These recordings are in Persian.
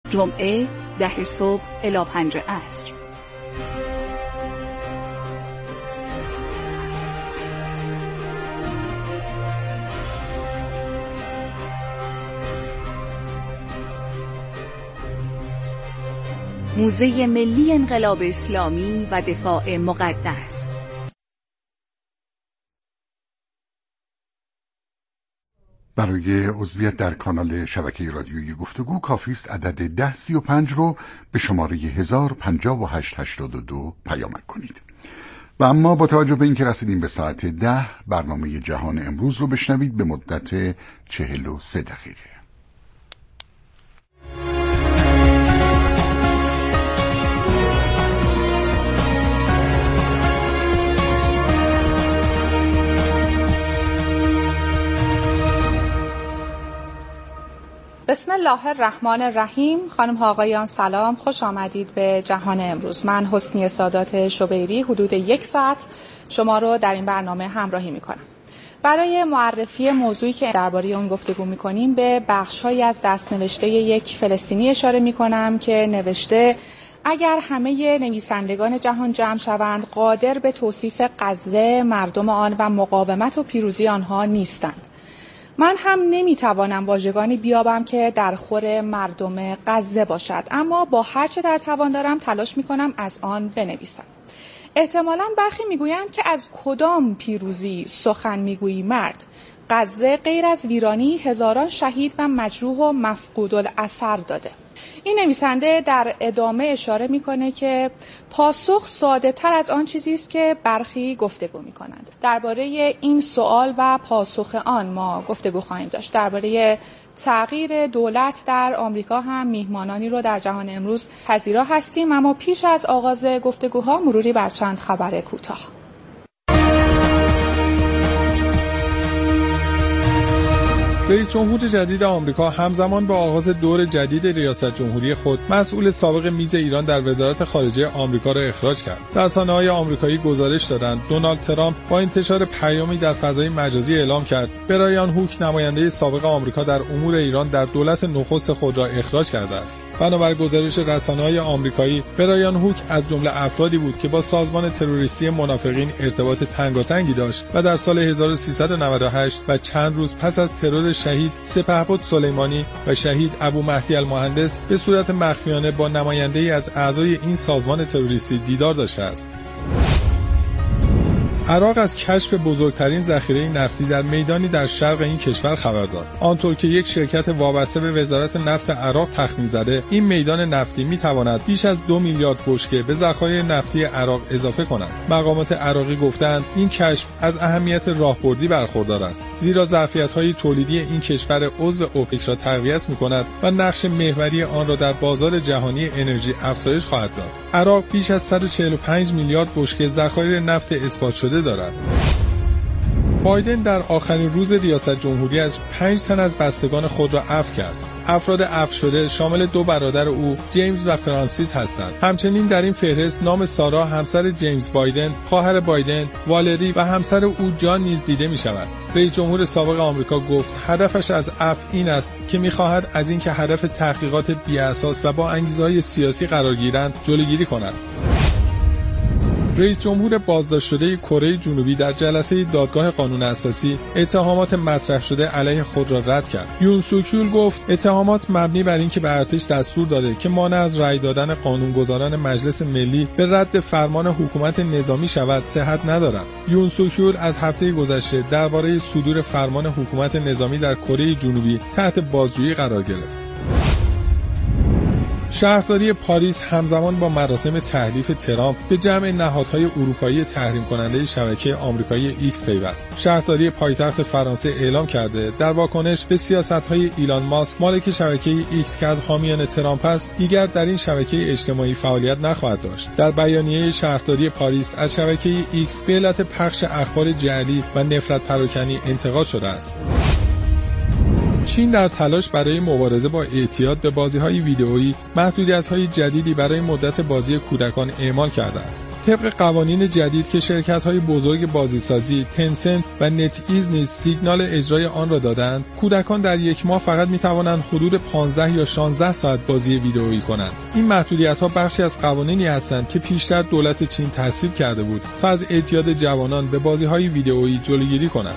جمعه 10 صبح الی 5 عصر. موزه ملی انقلاب اسلامی و دفاع مقدس. برای عضویت در کانال شبکه رادیویی گفتگو کافی است عدد 1035 رو به شماره 105882 پیامک کنید. و اما با توجه به اینکه رسیدیم به ساعت 10 برنامه جهان امروز رو بشنوید به مدت 43 دقیقه. بسم الله الرحمن الرحیم. خانم ها آقایان سلام، خوش آمدید به جهان امروز. من حسنی سادات شبیری حدود 1 ساعت شما رو در این برنامه همراهی میکنم. برای معرفی موضوعی که درباره اون گفتگو میکنیم به بخش‌هایی از دست‌نوشته یک فلسطینی اشاره میکنم که نوشته اگر همه نویسندگان جهان جمع شوند قادر به توصیف غزه، مردم آن و مقاومت و پیروزی آنها نیستند. من هم نمیتوانم واژگانی بیابم که در خور مردم غزه باشد، اما با هر چه در توان دارم تلاش میکنم از آن بنویسم. احتمالاً برخی میگویند که از کدام پیروزی سخن میگویی مرد؟ غزه غیر از ویرانی هزاران شهید و مجروح و مفقود الاثر داده. این نویسنده در ادامه اشاره میکنه که پاسخ ساده تر از آن چیزی است که برخی گفتگو میکنند. درباره این سوال و پاسخ آن ما گفتگو خواهیم داشت. درباره تغییر دولت در آمریکا هم میهمانانی رو در جهان امروز پذیرا هستیم، اما پیش از آغاز گفتگوها مروری بر چند خبر کوتاه. رئیس جمهور جدید آمریکا همزمان با آغاز دور جدید ریاست جمهوری خود مسئول سابق میز ایران در وزارت خارجه آمریکا را اخراج کرد. رسانه‌های آمریکایی گزارش دادند دونالد ترامپ با انتشار پیامی در فضای مجازی اعلام کرد برایان هوک نماینده سابق آمریکا در امور ایران در دولت نخست خود را اخراج کرده است. بنابر گزارش رسانه‌های آمریکایی برایان هوک از جمله افرادی بود که با سازمان تروریستی منافقین ارتباط تنگاتنگی داشت و در سال 1398 و چند روز پس از ترور شهید سپهبد سلیمانی و شهید ابو مهدی المهندس به صورت مخفیانه با نماینده‌ای از اعضای این سازمان تروریستی دیدار داشته است. عراق از کشف بزرگترین ذخیره نفتی در میدانی در شرق این کشور خبر داد. آنطور که یک شرکت وابسته به وزارت نفت عراق تخمین زده، این میدان نفتی میتواند بیش از 2 میلیارد بشکه به ذخایر نفتی عراق اضافه کند. مقامات عراقی گفتند این کشف از اهمیت راهبردی برخوردار است، زیرا ظرفیت‌های تولیدی این کشور عضو اوپک را تقویت می‌کند و نقش محوری آن را در بازار جهانی انرژی افزایش خواهد داد. عراق بیش از 145 میلیارد بشکه ذخایر نفت اثبات شده دارد. بایدن در آخرین روز ریاست جمهوری از 5 تن از بستگان خود را عفو کرد. افراد عفو شده شامل 2 برادر او جیمز و فرانسیس هستند. همچنین در این فهرست نام سارا همسر جیمز بایدن، خواهر بایدن، والری و همسر او جان نیز دیده می شود. رئیس جمهور سابق آمریکا گفت هدفش از عفو این است که می‌خواهد از اینکه هدف تحقیقات بی‌اساس و با انگیزه‌های سیاسی قرار گیرند جلوگیری کند. رئیس جمهور بازداشت شده کره جنوبی در جلسه دادگاه قانون اساسی اتهامات مطرح شده علیه خود را رد کرد. یون سوکیول گفت اتهامات مبنی بر اینکه به ارتش دستور داده که مانع از رأی دادن قانونگذاران مجلس ملی به رد فرمان حکومت نظامی شود صحت ندارد. یون سوکیول از هفته گذشته درباره صدور فرمان حکومت نظامی در کره جنوبی تحت بازجویی قرار گرفت. شهرداری پاریس همزمان با مراسم تحریف ترامپ به جمع نهادهای اروپایی تحریم کننده شبکه آمریکایی ایکس پیوست. شهرداری پایتخت فرانسه اعلام کرده در واکنش به سیاست‌های ایلان ماسک مالک شبکه ایکس که از حامیان ترامپ است دیگر در این شبکه اجتماعی فعالیت نخواهد داشت. در بیانیه شهرداری پاریس از شبکه ایکس به علت پخش اخبار جعلی و نفرت پراکنی انتقاد شده است. چین در تلاش برای مبارزه با اعتیاد به بازی‌های ویدئویی محدودیت‌های جدیدی برای مدت بازی کودکان اعمال کرده است. طبق قوانین جدید که شرکت‌های بزرگ بازیسازی تنسنت و نت ایز نیز سیگنال اجرای آن را دادند، کودکان در یک ماه فقط می‌توانند حدود 15 یا 16 ساعت بازی ویدئویی کنند. این محدودیت‌ها بخشی از قوانینی هستند که پیشتر دولت چین تصویب کرده بود تا از اعتیاد جوانان به بازی‌های ویدئویی جلوگیری کند.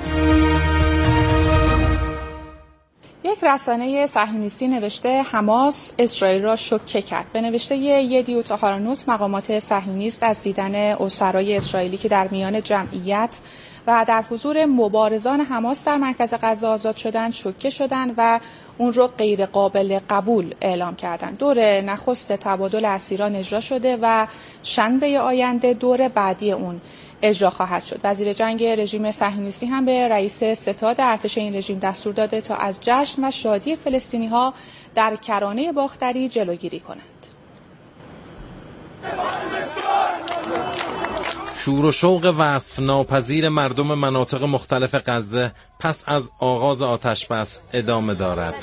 یک رسانه صهیونیستی نوشته حماس اسرائیل را شوکه کرد. به نوشته یدیوت آخارانوت مقامات صهیونیست از دیدن اسرای اسرائیلی که در میان جمعیت و در حضور مبارزان حماس در مرکز غزه آزاد شدند شوکه شدند و اون رو غیر قابل قبول اعلام کردند. دور نخست تبادل اسیران اجرا شده و شنبه آینده دور بعدی اون اجرا خواهد شد. وزیر جنگ رژیم صهیونیستی هم به رئیس ستاد ارتش این رژیم دستور داده تا از جشن و شادی فلسطینی‌ها در کرانه باختری جلوگیری کنند. شور و شوق وصف ناپذیر مردم مناطق مختلف غزه پس از آغاز آتش‌بس ادامه دارد.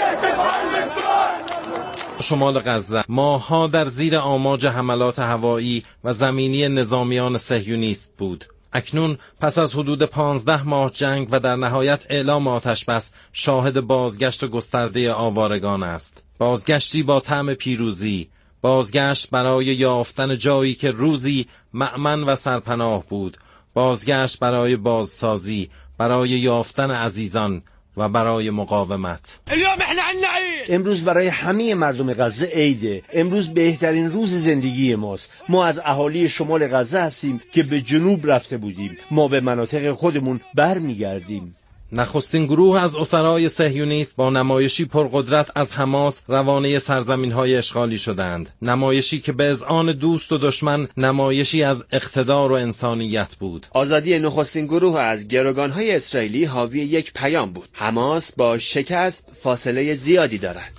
شمال غزه ماه‌ها در زیر آماج حملات هوایی و زمینی نظامیان صهیونیست بود. اکنون پس از حدود 15 ماه جنگ و در نهایت اعلام آتش‌بس شاهد بازگشت گسترده آوارگان است. بازگشتی با طعم پیروزی، بازگشت برای یافتن جایی که روزی مأمن و سرپناه بود، بازگشت برای بازسازی، برای یافتن عزیزان و برای مقاومت. امروز برای همه مردم غزه عیده. امروز بهترین روز زندگی ماست. ما از اهالی شمال غزه هستیم که به جنوب رفته بودیم. ما به مناطق خودمون برمیگردیم. نخستین گروه از اسرای صهیونیست با نمایشی پرقدرت از حماس روانه سرزمین‌های اشغالی شدند. نمایشی که به اذعان دوست و دشمن نمایشی از اقتدار و انسانیت بود. آزادی نخستین گروه از گروگان‌های اسرائیلی حاوی یک پیام بود. حماس با شکست فاصله زیادی دارد.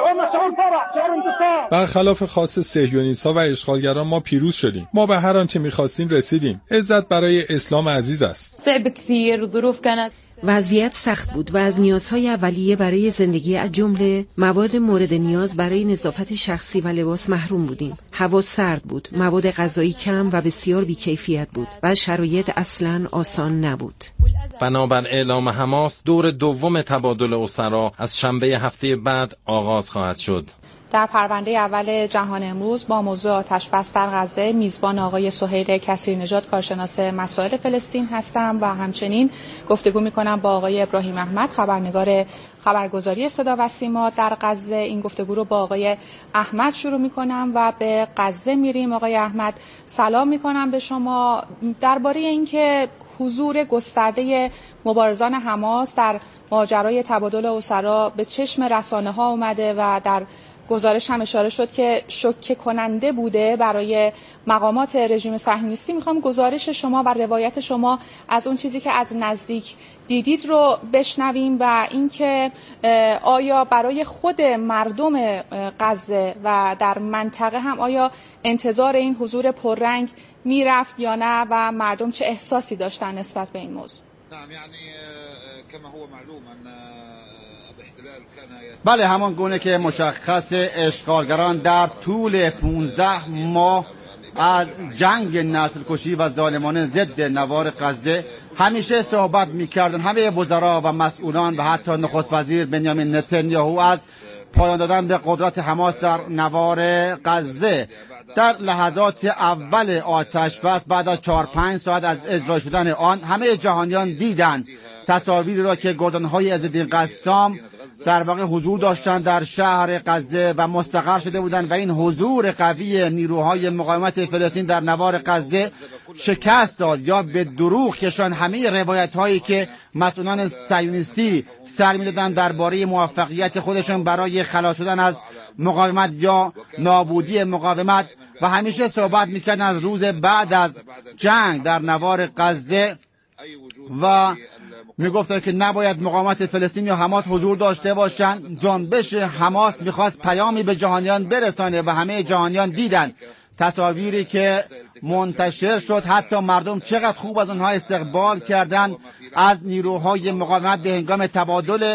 برخلاف خواست صهیونیست‌ها و اشغالگران ما پیروز شدیم. ما به هر آنچه می‌خواستیم رسیدیم. عزت برای اسلام عزیز است. وضعیت سخت بود و از نیازهای اولیه برای زندگی از جمله مواد مورد نیاز برای نظافت شخصی و لباس محروم بودیم. هوا سرد بود، مواد غذایی کم و بسیار بی‌کیفیت بود و شرایط اصلاً آسان نبود. بنابر اعلام حماس دور دوم تبادل اسرا از شنبه هفته بعد آغاز خواهد شد. در پرونده اول جهان امروز با موضوع آتش‌بس در غزه میزبان آقای سهیل کثیرنژاد کارشناس مسائل فلسطین هستم و همچنین گفتگو می‌کنم با آقای ابراهیم احمد خبرنگار خبرگزاری صدا و سیما در غزه. این گفتگو رو با آقای احمد شروع می‌کنم و به غزه میریم. آقای احمد سلام می‌کنم به شما. درباره اینکه حضور گسترده مبارزان حماس در ماجرای تبادل اسرا به چشم رسانه‌ها اومده و در گزارش هم اشاره شد که شوکه کننده بوده برای مقامات رژیم صهیونیستی. میخوام گزارش شما و روایت شما از اون چیزی که از نزدیک دیدید رو بشنویم و اینکه آیا برای خود مردم غزه و در منطقه هم آیا انتظار این حضور پررنگ میرفت یا نه و مردم چه احساسی داشتن نسبت به این موضوع؟ بله، همان گونه که مشخص اشغالگران در طول 15 ماه از جنگ نسل کشی و ظالمانه ضد نوار غزه همیشه صحبت می‌کردن همه وزرا و مسئولان و حتی نخست وزیر بنیامین نتانیاهو از پایان دادن به قدرت حماس در نوار غزه. در لحظات اول آتش‌بس بعد از 4-5 ساعت از اجرا شدن آن همه جهانیان دیدند تصاویری را که گردان‌های عزالدین قسام در واقع حضور داشتند در شهر غزه و مستقر شده بودند و این حضور قوی نیروهای مقاومت فلسطین در نوار غزه شکست داد یا به دروغ کشان همه روایت‌هایی که مسئولان صهیونیستی سر می‌دادند درباره موفقیت خودشون برای خلاص شدن از مقاومت یا نابودی مقاومت و همیشه صحبت می‌کردند از روز بعد از جنگ در نوار غزه و میگفتن که نباید مقاومت فلسطین یا حماس حضور داشته باشند. جنبش حماس میخواست پیامی به جهانیان برسانه و همه جهانیان دیدن تصاویری که منتشر شد، حتی مردم چقدر خوب از اونها استقبال کردند از نیروهای مقاومت به هنگام تبادل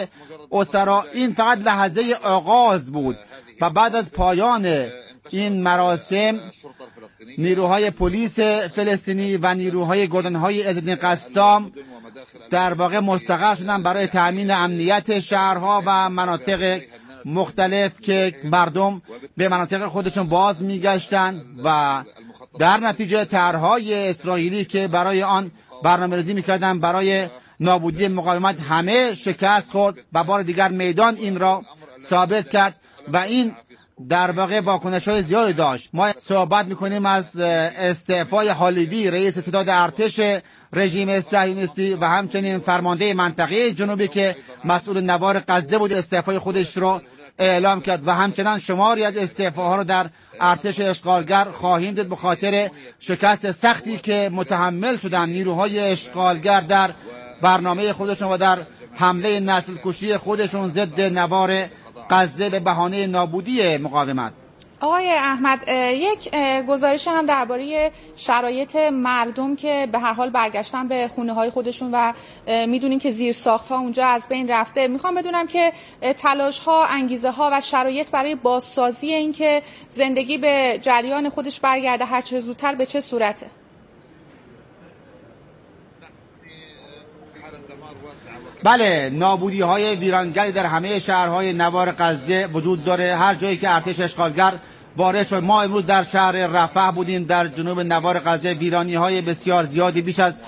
اسرا این فقط لحظه آغاز بود و بعد از پایان این مراسم نیروهای پلیس فلسطینی و نیروهای گردنهای عزالدین قسام در واقع مستقر شدن برای تأمین امنیت شهرها و مناطق مختلف که مردم به مناطق خودشون باز میگشتن و در نتیجه طرحهای اسرائیلی که برای آن برنامه‌ریزی میکردن برای نابودی مقاومت همه شکست خورد و بار دیگر میدان این را ثابت کرد و این در واقع واکنش‌های زیادی داشت. ما صحبت میکنیم از استعفای هالیوی رئیس ستاد ارتش رژیم صهیونیستی و همچنین فرمانده منطقه جنوبی که مسئول نوار غزه بود استعفای خودش رو اعلام کرد و همچنان شماری از استعفاها رو در ارتش اشغالگر خواهیم دید به خاطر شکست سختی که متحمل شدن نیروهای اشغالگر در برنامه خودشون و در حمله نسل کشی خودشون ضد نوار غزه به بهانه نابودی مقاومت. آقای احمد، یک گزارش هم درباره شرایط مردم که به هر حال برگشتن به خونه های خودشون و میدونیم که زیر ساخت ها اونجا از بین رفته. میخوام بدونم که تلاش ها، انگیزه ها و شرایط برای بازسازی این که زندگی به جریان خودش برگرده هر چه زودتر به چه صورته؟ بله، نابودی های ویرانگری در همه شهرهای نوار غزه وجود داره. هر جایی که ارتش اشغالگر وارد شد، ما امروز در شهر رفح بودیم در جنوب نوار غزه، ویرانی های بسیار زیادی، بیش از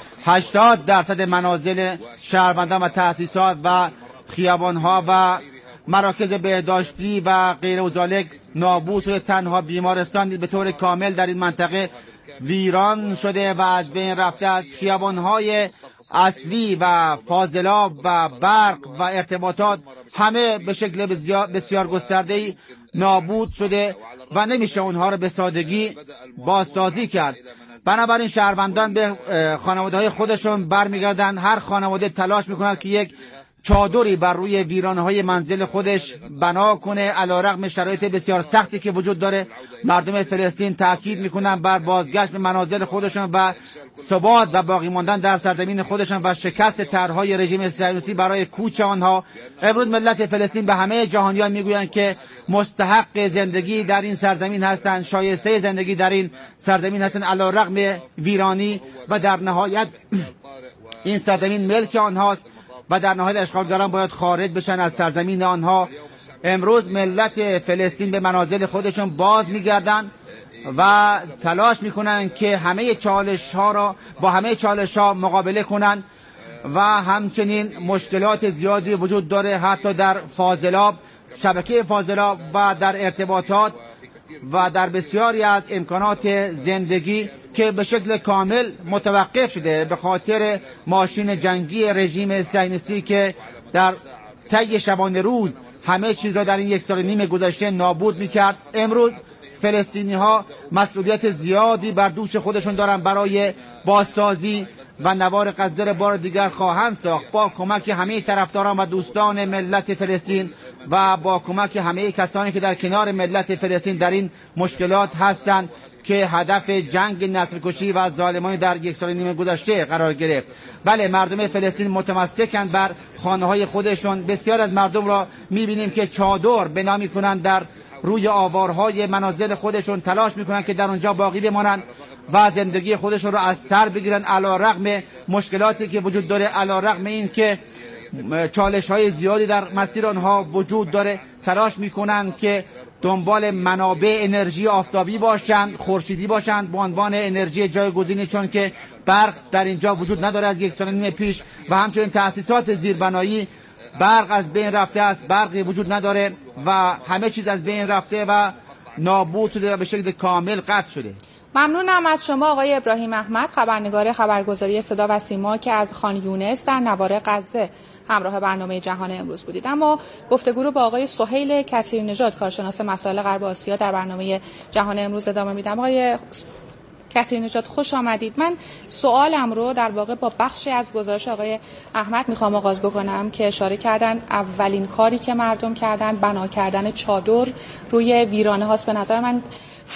80% منازل شهروندان و تأسیسات و خیابان ها و مراکز بهداشتی و غیر و ذالک نابود شده. تنها بیمارستان به طور کامل در این منطقه ویران شده و از بین رفته است. خیابان‌های اصلی و فاضلاب و برق و ارتباطات همه به شکل بسیار گسترده‌ای نابود شده و نمیشه اونها رو به سادگی بازسازی کرد. بنابراین شهروندان به خانواده‌های خودشون برمیگردن. هر خانواده تلاش می‌کند که یک چادری بر روی ویرانه‌های منزل خودش بنا کنه. علیرغم شرایط بسیار سختی که وجود داره، مردم فلسطین تاکید میکنن بر بازگشت به منازل خودشون و ثبات و باقی ماندن در سرزمین خودشون و شکست طرح‌های رژیم صهیونیستی برای کوچ آنها. امروز ملت فلسطین به همه جهانیان میگویند که مستحق زندگی در این سرزمین هستند، شایسته زندگی در این سرزمین هستند علیرغم ویرانی و در نهایت این سرزمین ملک آنهاست و در نهایت اشغالگران باید خارج بشن از سرزمین آنها. امروز ملت فلسطین به منازل خودشون باز میگردن و تلاش میکنن که همه چالش ها را با همه چالش ها مقابله کنن و همچنین مشکلات زیادی وجود داره حتی در فاضلاب، شبکه فاضلاب و در ارتباطات و در بسیاری از امکانات زندگی که به شکل کامل متوقف شده به خاطر ماشین جنگی رژیم صهیونیستی که در طی شبانه روز همه چیز را در این 1.5 سال گذشته نابود میکرد. امروز فلسطینی ها مسئولیت زیادی بر دوش خودشون دارن برای بازسازی و نوار غزه را بار دیگر خواهند ساخت با کمک همه طرفداران و دوستان ملت فلسطین و با کمک همه کسانی که در کنار ملت فلسطین در این مشکلات هستند که هدف جنگ نسل کشی و ظالمانی در 1.5 سال گذشته قرار گرفت. بله، مردم فلسطین متمسکند بر خانه‌های خودشون. بسیار از مردم را می‌بینیم که چادر بنا می‌کنند در روی آوارهای منازل خودشون، تلاش می‌کنند که در اونجا باقی بمانند و زندگی خودشون را از سر بگیرن علیرغم مشکلاتی که وجود داره، علیرغم این که چالش‌های زیادی در مسیر آنها وجود داره. تلاش می‌کنند که دنبال منابع انرژی آفتابی باشند، خورشیدی باشند به عنوان انرژی جایگزینی، چون که برق در اینجا وجود نداره از 1.5 سال پیش و همچنین تأسیسات زیربنایی برق از بین رفته است، برقی وجود نداره و همه چیز از بین رفته و نابود شده و به شکل کامل قطع شده. ممنونم از شما آقای ابراهیم احمد، خبرنگار خبرگزاری صدا و سیما که از خان یونس در نوار غزه همراه برنامه جهان امروز بودید. اما گفتگو رو با آقای سهیل کثیر نژاد، کارشناس مسائل غرب آسیا، در برنامه جهان امروز ادامه میدم. آقای کثیر نژاد خوش آمدید. من سوالم رو در واقع با بخشی از گزارش آقای احمد میخوام آغاز بکنم که اشاره کردن اولین کاری که مردم کردن بنا کردن چادر روی ویرانه هاست. به نظر من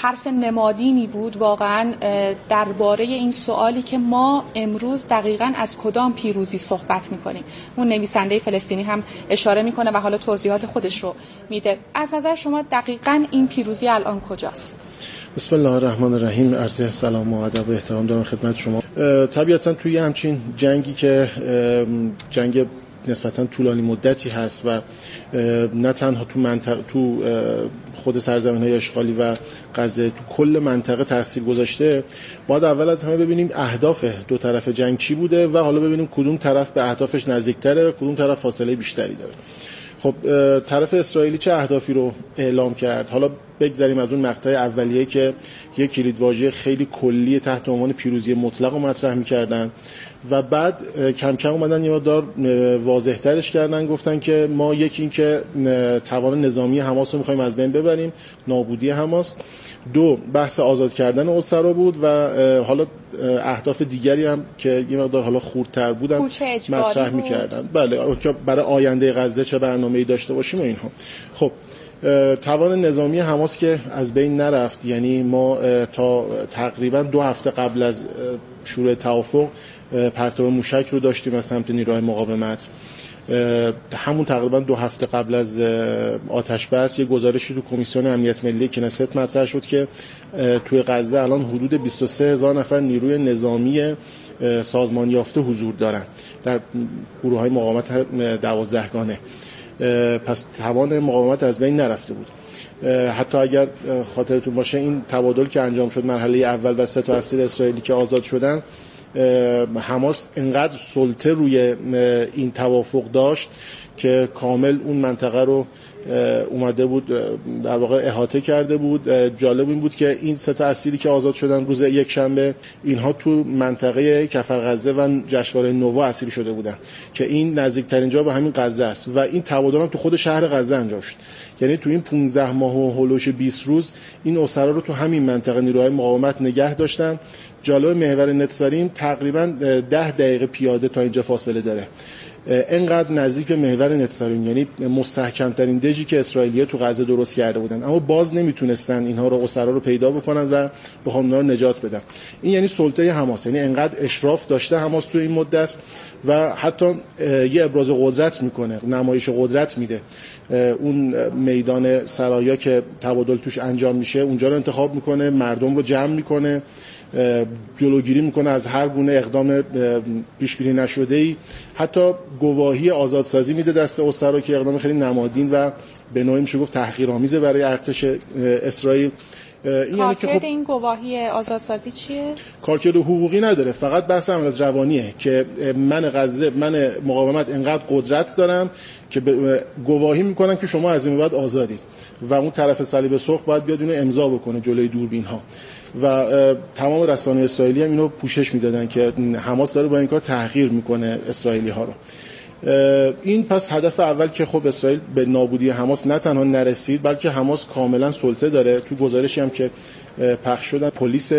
حرف نمادینی بود واقعا درباره این سوالی که ما امروز دقیقاً از کدام پیروزی صحبت میکنیم. اون نویسنده فلسطینی هم اشاره میکنه و حالا توضیحات خودش رو میده. از نظر شما دقیقاً این پیروزی الان کجاست؟ بسم الله الرحمن الرحیم. عرض سلام و ادب و احترام دارم خدمت شما. طبیعتاً توی همچین جنگی که جنگ نسبتاً طولانی مدتی هست و نه تنها تو خود سرزمین‌های اشغالی و غزه، تو کل منطقه تاثیر گذاشته، باید اول از همه ببینیم اهداف دو طرف جنگ چی بوده و حالا ببینیم کدوم طرف به اهدافش نزدیک‌تره و کدوم طرف فاصله بیشتری داره. خب طرف اسرائیلی چه اهدافی رو اعلام کرد؟ حالا بگذاریم از اون مقطع اولیه که یک کلیدواژه خیلی کلی تحت عنوان پیروزی مطلق رو مطرح می‌کردن و بعد کم کم اومدن یه مقدار واضح‌ترش کردن، گفتن که ما یکی این که توان نظامی حماس رو می‌خوایم از بین ببریم، نابودی حماس. دو، بحث آزاد کردن اسرا بود و حالا اهداف دیگری هم که یه مقدار حالا خوردتر بودن مطرح می‌کردن. بله، که برای آینده غزه چه برنامه‌ای داشته باشیم و اینها. خب توان نظامی حماس که از بین نرفت، یعنی ما تا تقریبا 2 هفته قبل از شروع توافق پرتاب موشک رو داشتیم از سمت نیروهای مقاومت. همون تقریبا 2 هفته قبل از آتش بس یه گزارشی تو کمیسیون امنیت ملی کنست مطرح شد که توی غزه الان حدود 23,000 نفر نیروی نظامی سازمان یافته حضور دارن در گروه‌های مقاومت 12 گانه. پس توان مقاومت از بین نرفته بود. حتی اگر خاطرتون باشه این تبادل که انجام شد مرحله اول و 3 تا اسیر اسرائیلی که آزاد شدن، حماس انقدر سلطه روی این توافق داشت که کامل اون منطقه رو اومده بود در واقع احاطه کرده بود. جالب این بود که این 3 تا اسیری که آزاد شدن روز یک شنبه، اینها تو منطقه کفر غزه و جشنواره نووا اسیر شده بودن که این نزدیکترین جا به همین غزه است و این تبادل هم تو خود شهر غزه انجام شد. یعنی تو این 15 ماه و هولوش 20 روز این اسرا رو تو همین منطقه نیروهای مقاومت نگه داشتن. جالب محور نتساریم تقریبا 10 دقیقه پیاده تا اینجا فاصله داره. اینقدر نزدیک به محور نتساریم، یعنی مستحکم‌ترین دژی که اسرائیلی‌ها تو غزه درست کرده بودن، اما باز نمیتونستن اینها رو اسرا رو پیدا بکنن و بخوام اونا رو نجات بدن. این یعنی سلطه حماس، یعنی اینقدر اشراف داشته حماس تو این مدت و حتی یه ابراز قدرت میکنه، نمایش قدرت میده. اون میدان سرایا که تبادل توش انجام میشه اونجا رو انتخاب میکنه، مردم رو جمع میکنه، جلوگیری میکنه از هر گونه اقدام پیش بینی نشده‌ای. حتی گواهی آزادسازی میده دست اسرا که اقدام خیلی نمادین و به نوعی میشه گفت تحقیرآمیز برای ارتش اسرائیل. این یعنی که خب این گواهی آزادسازی چیه؟ کارکرد حقوقی نداره، فقط بحث عملیات روانیه که من مقاومت انقدر قدرت دارم که گواهی میکنن که شما از این بعد آزادید و اون طرف صلیب سرخ باید بیاد اینو امضا بکنه جلوی دوربین ها و تمام رسانه‌های اسرائیلی هم اینو پوشش میدادن که حماس داره با این کار تحقیر میکنه اسرائیلی ها رو. این پس هدف اول که خب اسرائیل به نابودی حماس نه تنها نرسید بلکه حماس کاملا سلطه داره. تو گزارشی هم که پخش شدن پلیس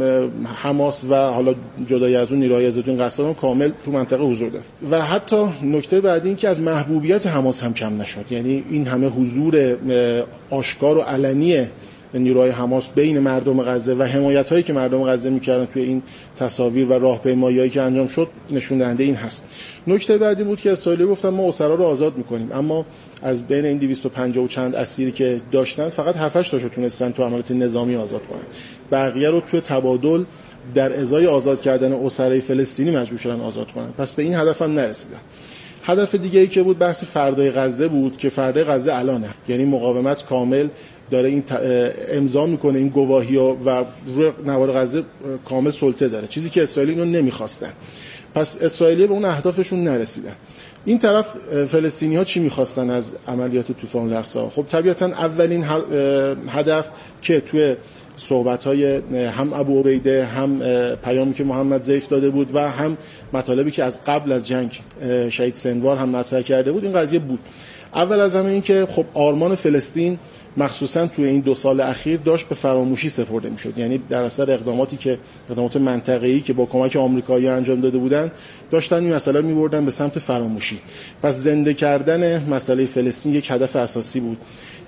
حماس و حالا جدای از اون نیروهای ضد قسام کامل تو منطقه حضور داره. و حتی نکته بعدی این که از محبوبیت حماس هم کم نشد، یعنی این همه حضور آشکار و علنی نیروهای حماس بین مردم غزه و حمایت‌هایی که مردم غزه می‌کردن توی این تصاویر و راهپیمایی‌هایی که انجام شد نشون دهنده این هست. نکته بعدی بود که اسرائیلی گفتن ما اسرا رو آزاد می‌کنیم، اما از بین این 250 و چند اسیری که داشتن فقط 7-8 تاشو تونستن تو عملیات نظامی آزاد کنن. بقیه رو توی تبادل در ازای آزاد کردن اسرای فلسطینی مجبور شدن آزاد کنن. پس به این هدف هم نرسیدن. هدف دیگه‌ای که بود بحث فردای غزه بود که فردای غزه الانه، یعنی مقاومت کامل داره این امضا میکنه این گواهی و روی نوار غزه کامل سلطه داره، چیزی که اسرائیلی اینو نمیخواستن. پس اسرائیلی به اون اهدافشون نرسیدن. این طرف فلسطینی‌ها چی میخواستن از عملیات طوفان الاقصی؟ خب طبیعتاً اولین هدف که توی صحبت‌های هم ابو عبیده هم پیامی که محمد ضیف داده بود و هم مطالبی که از قبل از جنگ شهید سنوار هم مطرح کرده بود این قضیه بود. اول از همه این که خب آرمان فلسطین مخصوصا توی این 2 سال اخیر داشت به فراموشی سپرده میشد، یعنی در اثر اقدامات منطقه‌ای که با کمک آمریکایی‌ها انجام داده بودن داشتن این مسئله رو می‌بردن به سمت فراموشی. پس زنده کردن مسئله فلسطین یک هدف اساسی بود.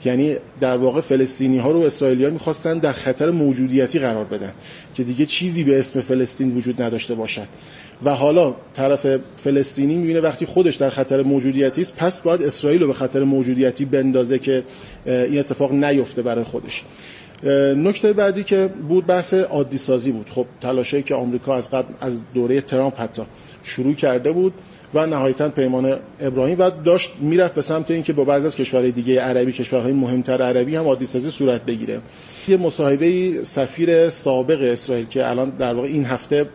یعنی در واقع فلسطینی‌ها رو اسرائیلی‌ها می‌خواستن در خطر موجودیتی قرار بدن که دیگه چیزی به اسم فلسطین وجود نداشته باشد و حالا طرف فلسطینی می‌بینه وقتی خودش در خطر موجودیتی است پس باید اسرائیل رو به خطر موجودیتی بندازه که این اتفاق نیفته برای خودش. نکته بعدی که بود بحث عادی سازی بود. خب تلاشی که آمریکا از قبل از دوره ترامپ حتی شروع کرده بود و نهایتاً پیمان ابراهیم و داشت میرفت به سمت اینکه با بعضی از کشورهای دیگه عربی، کشورهای مهمتر عربی هم عادی سازی صورت بگیره. یه مصاحبه سفیر سابق اسرائیل که الان در واقع این هفته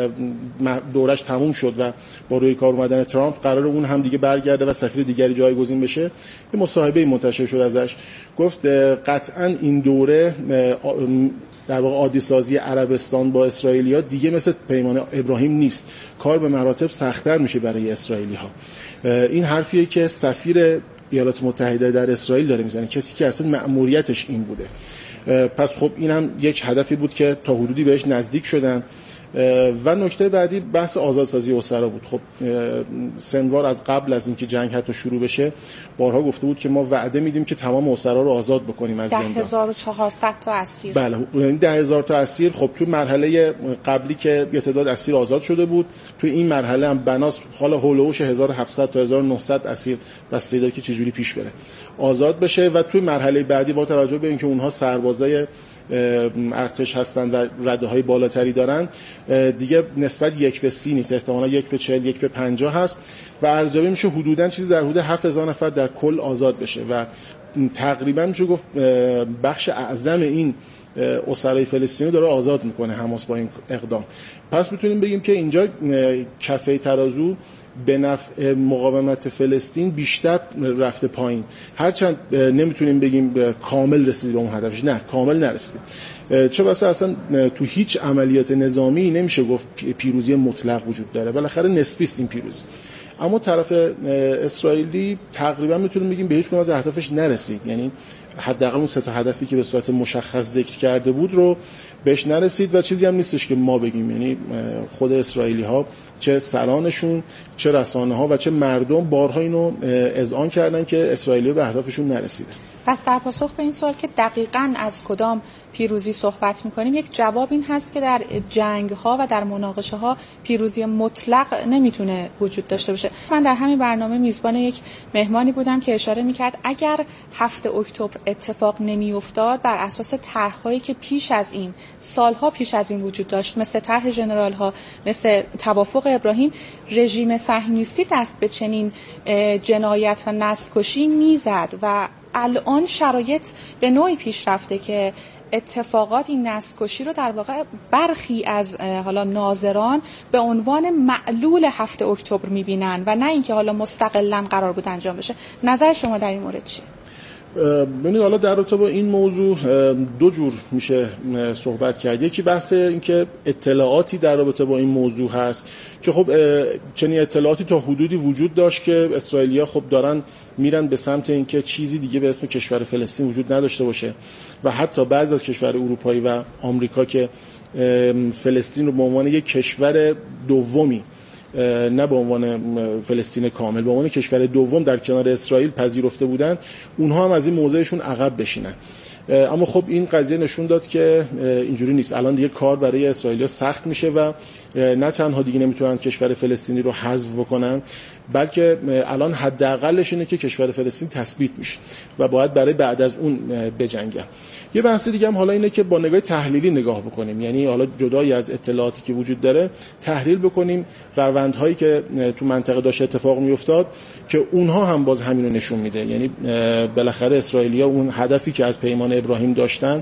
دورش تموم شد و با روی کار اومدن ترامپ قرار اون هم دیگه برگرده و سفیر دیگری جایگزین بشه، یه مصاحبه منتشر شد ازش. گفت قطعاً این دوره در واقع عادی سازی عربستان با اسرائیلیا دیگه مثل پیمان ابراهیم نیست، کار به مراتب سخت‌تر میشه برای اسرائیلی‌ها. این حرفیه که سفیر ایالات متحده در اسرائیل داره میزنه، کسی که اصلا مأموریتش این بوده. پس خب این هم یک هدفی بود که تا حدودی بهش نزدیک شدن. و نکته بعدی بحث آزادسازی اسرا بود. خب سنوار از قبل از اینکه جنگ حتی شروع بشه بارها گفته بود که ما وعده میدیم که تمام اسرا رو آزاد بکنیم از زندان. 10400 تا اسیر. بله، یعنی 10000 تا اسیر. خب تو مرحله قبلی که یه تعداد اسیر آزاد شده بود، تو این مرحله هم بناس حالا هولوش 1700 تا 1900 اسیر بسته داره که چجوری پیش بره آزاد بشه و تو مرحله بعدی با توجه به اینکه اونها سربازای ارتش هستند و رده‌های بالاتری دارن دیگه نسبت 1:30 نیست، احتمالاً 1:40 1:50 هست و ارزیابی میشه حدوداً چیزی در حدود 7000 نفر در کل آزاد بشه و تقریبا میشه گفت بخش اعظم این اسرای فلسطینی داره آزاد میکنه حماس با این اقدام. پس میتونیم بگیم که اینجا کفه ترازو به نفع مقاومت فلسطین بیشتر رفته پایین، هرچند نمیتونیم بگیم کامل رسید به اون هدفش، نه کامل نرسید. چه بسا اصلا تو هیچ عملیات نظامی نمیشه گفت پیروزی مطلق وجود داره، بالاخره نسبی است این پیروزی. اما طرف اسرائیلی تقریبا میتونیم بگیم به هیچ کدوم از اهدافش نرسید، یعنی حداقل اون سه تا هدفی که به صورت مشخص ذکر کرده بود رو بهش نرسید و چیزی هم نیستش که ما بگیم، یعنی خود اسرائیلی ها چه سرانشون چه رسانه ها و چه مردم بارها اینو اذعان کردن که اسرائیلی به اهدافشون نرسیده. پس در پاسخ به این سوال که دقیقاً از کدام پیروزی صحبت می‌کنیم، یک جواب این هست که در جنگ‌ها و در مناقشه‌ها پیروزی مطلق نمیتونه وجود داشته باشه. من در همین برنامه میزبان یک مهمانی بودم که اشاره می‌کرد اگر 7 اکتبر اتفاق نمی‌افتاد بر اساس طرح‌هایی که پیش از این سالها پیش از این وجود داشت، مثل طرح ژنرال‌ها، مثل توافق ابراهیم، رژیم صهیونیستی دست به چنین جنایت و نسل‌کشی میزد و الان شرایط به نوعی پیش رفته که اتفاقات این نسل‌کشی رو در واقع برخی از حالا ناظران به عنوان معلول 7 اکتبر می‌بینن و نه اینکه حالا مستقلاً قرار بود انجام بشه. نظر شما در این مورد چیه؟ ببینید حالا در رابطه با این موضوع دو جور میشه صحبت کرد. یکی بحث این که اطلاعاتی در رابطه با این موضوع هست که خب چنین اطلاعاتی تا حدودی وجود داشت که اسرائیلی‌ها خب دارن میرن به سمت اینکه چیزی دیگه به اسم کشور فلسطین وجود نداشته باشه و حتی بعضی از کشورهای اروپایی و آمریکا که فلسطین رو به عنوان یک کشور دومی، نه به عنوان فلسطین کامل، به عنوان کشور دوم در کنار اسرائیل پذیرفته بودن، اونها هم از این موضعشون عقب بشینن. اما خب این قضیه نشون داد که اینجوری نیست. الان دیگه کار برای اسرائیلیا سخت میشه و نه تنها دیگه نمیتونن کشور فلسطینی رو حذف بکنن، بلکه الان حداقلش اینه که کشور فلسطین تثبیت میشه و باید برای بعد از اون بجنگن. یه بحث دیگه هم حالا اینه که با نگاه تحلیلی نگاه بکنیم، یعنی حالا جدای از اطلاعاتی که وجود داره تحلیل بکنیم روندهایی که تو منطقه داشت اتفاق میافتاد که اونها هم باز همین رو نشون میده. یعنی بالاخره اسرائیلیا اون هدفی که از پیمان ابراهیم داشتن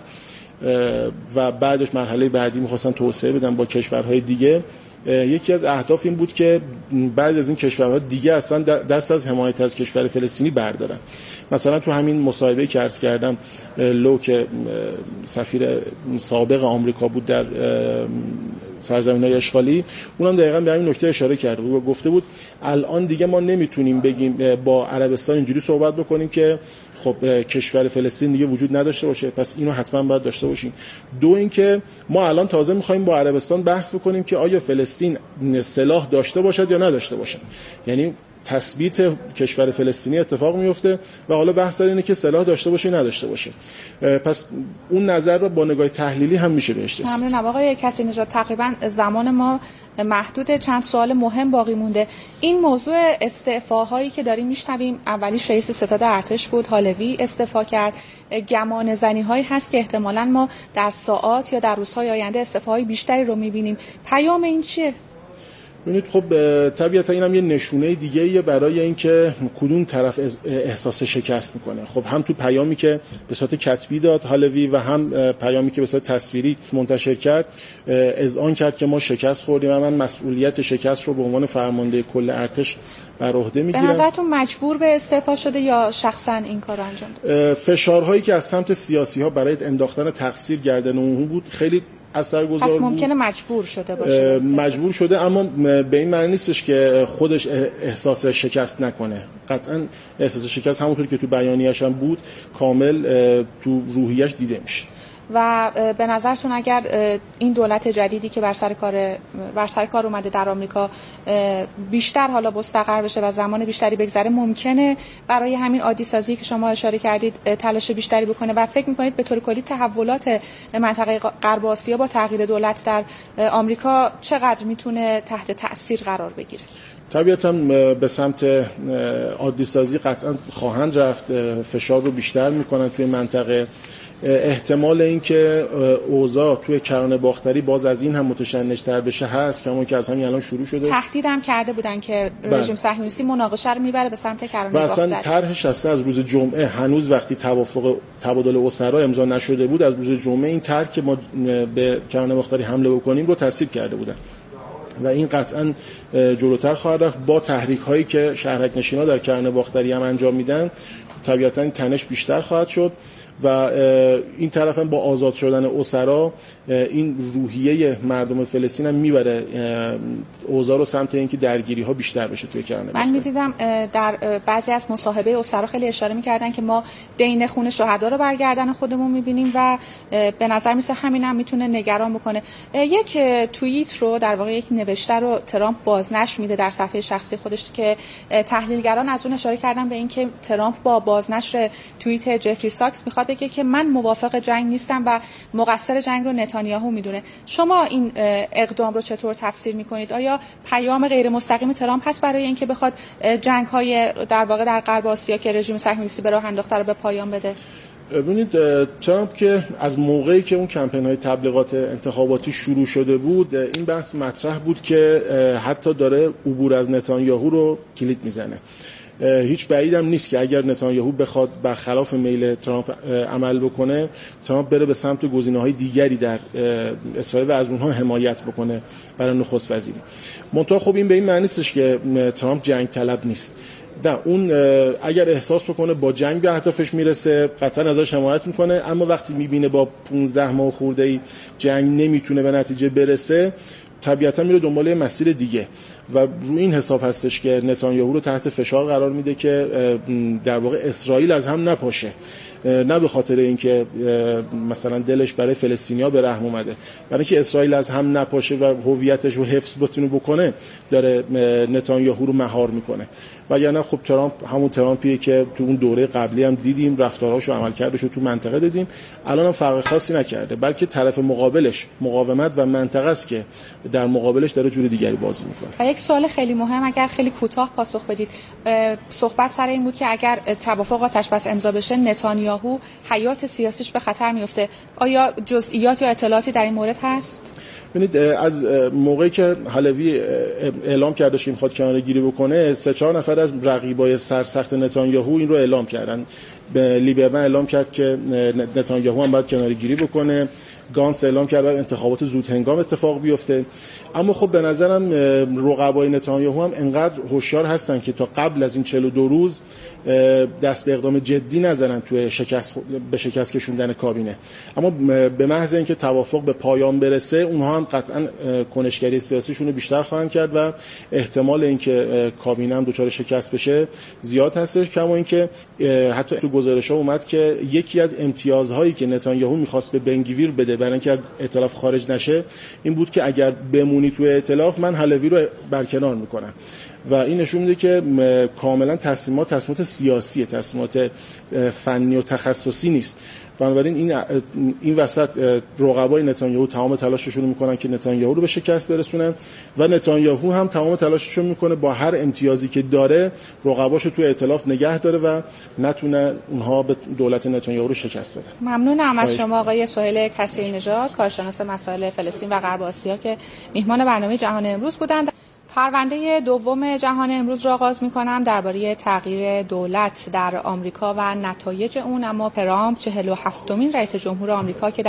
و بعدش مرحله بعدی می‌خواستن توسعه بدن با کشورهای دیگه، یکی از اهداف این بود که بعد از این کشورها دیگه اصلا دست از حمایت از کشور فلسطینی بردارن. مثلا تو همین مصاحبه‌ای که عرض کردم لو که سفیر سابق آمریکا بود در سرزمین‌های اشغالی، اونم دقیقاً به همین نکته اشاره کرد و گفته بود الان دیگه ما نمیتونیم بگیم با عربستان اینجوری صحبت بکنیم که خب کشور فلسطین دیگه وجود نداشته باشه، پس اینو حتما باید داشته باشیم. دو اینکه ما الان تازه می‌خوایم با عربستان بحث بکنیم که آیا فلسطین سلاح داشته باشد یا نداشته باشد. یعنی تثبیت کشور فلسطینی اتفاق میفته و حالا بحث اینه که سلاح داشته باشه نداشته باشه. پس اون نظر رو با نگاه تحلیلی هم میشه بهش رسید. ممنونم آقای کسی نژاد. تقریبا زمان ما محدود، چند سوال مهم باقی مونده. این موضوع استعفاهایی که داریم میشنویم، اولیش رئیس ستاد ارتش بود، هالوی استعفا کرد، گمان زنی هایی هست که احتمالاً ما در ساعات یا در روزهای آینده استعفاهای بیشتری رو میبینیم. پیام این چیه؟ ببینید خب طبیعتا اینم یه نشونه دیگه‌ایه برای اینکه کدوم طرف احساس شکست میکنه. خب هم تو پیامی که به صورت کتبی داد هالوی و هم پیامی که به صورت تصویری منتشر کرد اذعان کرد که ما شکست خوردیم و من مسئولیت شکست رو به عنوان فرمانده کل ارتش بر عهده میگیرم. به نظرتون مجبور به استعفا شده یا شخصا این کار انجام داد؟ فشارهایی که از سمت سیاسی‌ها برای انداختن تقصیر گردن اون بود خیلی اثرگذار بود. پس ممکنه مجبور شده باشه. مجبور شده، اما به این معنی نیستش که خودش احساس شکست نکنه. قطعا احساس شکست همونطور که تو بیانیه‌اش هم بود کامل تو روحیه‌اش دیده میشه. و به نظرتون اگر این دولت جدیدی که بر سر کار اومده در آمریکا بیشتر حالا مستقر بشه و زمان بیشتری بگذره، ممکنه برای همین عادی سازی که شما اشاره کردید تلاش بیشتری بکنه و فکر می‌کنید به طور کلی تحولات منطقه غرب آسیا با تغییر دولت در آمریکا چقدر میتونه تحت تأثیر قرار بگیره؟ طبیعتاً به سمت عادی سازی قطعاً خواهند رفت، فشار رو بیشتر میکنن توی منطقه. احتمال اینکه اوضاع توی کرانه باختری باز از این هم متشنج‌تر بشه هست، کما که از همین الان شروع شده. تهدید هم کرده بودن که رژیم صهیونیستی مناقشه رو میبره به سمت کرانه باختری. و اصلا طرحش از روز جمعه، هنوز وقتی توافق تبادل اسرا امضا نشده بود، از روز جمعه این طرح که ما به کرانه باختری حمله بکنیم رو تصویب کرده بودن و این قطعاً جلوتر خواهد رفت. با تحریک هایی که شهرک نشینا در کرانه باختری هم انجام میدن طبیعتاً تنش بیشتر خواهد شد و این طرف هم با آزاد شدن اسرا این روحیه مردم فلسطین هم میبره اوضاع رو سمت اینکه درگیری ها بیشتر بشه توی کرانه. من میدیدم در بعضی از مصاحبه اسرا خیلی اشاره میکردن که ما دین خون شهدا رو برگردن خودمون میبینیم و به نظر میسه همین هم میتونه نگران بکنه. یک توییت رو در واقع یک نوشته رو ترامپ بازنشر میده در صفحه شخصی خودش که تحلیلگران از اون اشاره کردن به اینکه ترامپ با بازنشر توییت جفری ساکس میخواد بگه که من موافق جنگ نیستم و مقصر جنگ رو نتانیاهو میدونه. شما این اقدام رو چطور تفسیر میکنید؟ آیا پیام غیر مستقیم ترامپ هست برای اینکه بخواد جنگ‌های در واقع در غرب آسیا که رژیم صهیونیستی به راه انداخته رو به پایان بده؟ ببینید ترامپ که از موقعی که اون کمپین‌های تبلیغات انتخاباتی شروع شده بود این بحث مطرح بود که حتی داره عبور از نتانیاهو رو کلید میزنه. هیچ بعیدم نیست که اگر نتانیاهو بخواد برخلاف میل ترامپ عمل بکنه، ترامپ بره به سمت گزینه‌های دیگری در اسرائیل و از اونها حمایت بکنه برای نخست وزیری. منتها خب این به این معنی نیستش که ترامپ جنگ طلب نیست. نه، اون اگر احساس بکنه با جنگ به اهدافش میرسه قطعا ازش حمایت میکنه، اما وقتی میبینه با 15 ماه خورده‌ای جنگ نمیتونه به نتیجه برسه طبیعتا میره دنبال مسیر دیگه و روی این حساب هستش که نتانیاهو رو تحت فشار قرار میده که در واقع اسرائیل از هم نپاشه، نه به خاطر اینکه مثلا دلش برای فلسطینیا به رحم اومده، برای اینکه اسرائیل از هم نپاشه و هویتش رو حفظ بکنه داره نتانیاهو رو مهار میکنه. وگرنه خب ترامپ همون ترامپیه که تو اون دوره قبلی هم دیدیم رفتارهاش و عملکردش رو تو منطقه دیدیم، الان هم فرق خاصی نکرده، بلکه طرف مقابلش مقاومت و منطقه است که در مقابلش داره جور دیگری بازی میکنه. و یک سوال خیلی مهم اگر خیلی کوتاه پاسخ بدید، صحبت سر این بود که اگر توافق آتش بس امضا بشه نتانیاهو حیات سیاسیش به خطر میفته. آیا جزئیات یا اطلاعاتی در این مورد هست؟ ببینید از موقعی که هالوی اعلام کرده که میخواد کناره‌گیری بکنه 3-4 نفر از رقیبای سرسخت نتانیاهو این رو اعلام کردن. لیبرمن اعلام کرد که نتانیاهو هم باید کناره‌گیری بکنه، گانس اعلام کرد انتخابات زود هنگام اتفاق بیفته. اما خب به نظرم رقبای نتانیاهو هم انقدر هوشیار هستن که تا قبل از این 42 روز دست به اقدام جدی نزنن توی به شکست کشوندن کابینه. اما به محض اینکه توافق به پایان برسه اونها هم قطعا کنشگری سیاسیشون رو بیشتر خواهند کرد و احتمال اینکه کابینه هم دچار شکست بشه زیاد هستش. کما اینکه حتی تو گزارش‌ها اومد که یکی از امتیازهایی که نتانیاهو می‌خواست به بنگویر بده برای اینکه از ائتلاف خارج نشه این بود که اگر بمونی توی ائتلاف من هالوی رو برکنار میکنم و این نشون میده که کاملا تصمیمات سیاسی، تصمیمات فنی و تخصصی نیست. بنابراین این وسط رقبای نتانیاهو تمام تلاششون میکنن که نتانیاهو رو به شکست برسونن و نتانیاهو هم تمام تلاششون میکنه با هر امتیازی که داره رقباشو توی ائتلاف نگه داره و نتونه اونها به دولت نتانیاهو رو شکست بدن. ممنونم از شما آقای سهیل کثیری نژاد، کارشناس مسائل فلسطین و غرب آسیا که میهمان برنامه جهان امروز بودند. پرونده دوم جهان امروز را آغاز می‌کنم درباره تغییر دولت در آمریکا و نتایج اون. اما ترامپ 47مین رئیس جمهور آمریکا که